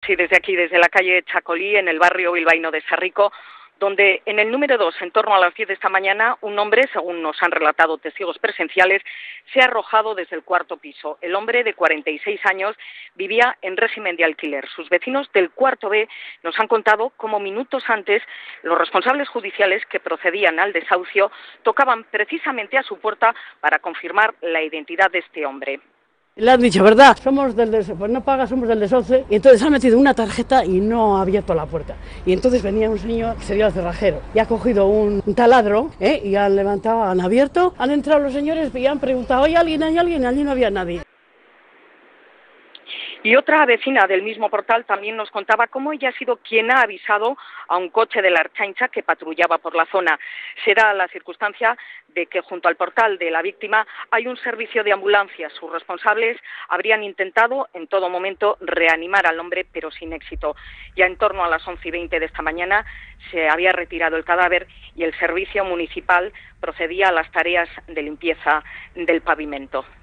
Sí, desde aquí, desde la calle Chacolí, en el barrio bilbaíno de Sarrico, donde en el número 2, en torno a las 10 de esta mañana, un hombre, según nos han relatado testigos presenciales, se ha arrojado desde el cuarto piso. El hombre, de 46 años, vivía en régimen de alquiler. Sus vecinos del cuarto B nos han contado cómo minutos antes los responsables judiciales que procedían al desahucio tocaban precisamente a su puerta para confirmar la identidad de este hombre. Le han dicho, ¿verdad? Somos del pues no paga, somos del desahucio. Y entonces han metido una tarjeta y no ha abierto la puerta. Y entonces venía un señor, que sería el cerrajero, y ha cogido un taladro, y han levantado, han abierto, han entrado los señores y han preguntado, ¿hay alguien? ¿Hay alguien? Allí no había nadie. Y otra vecina del mismo portal también nos contaba cómo ella ha sido quien ha avisado a un coche de la Ertzaintza que patrullaba por la zona. Será la circunstancia de que junto al portal de la víctima hay un servicio de ambulancias. Sus responsables habrían intentado en todo momento reanimar al hombre, pero sin éxito. Ya en torno a las 11:20 de esta mañana se había retirado el cadáver y el servicio municipal procedía a las tareas de limpieza del pavimento.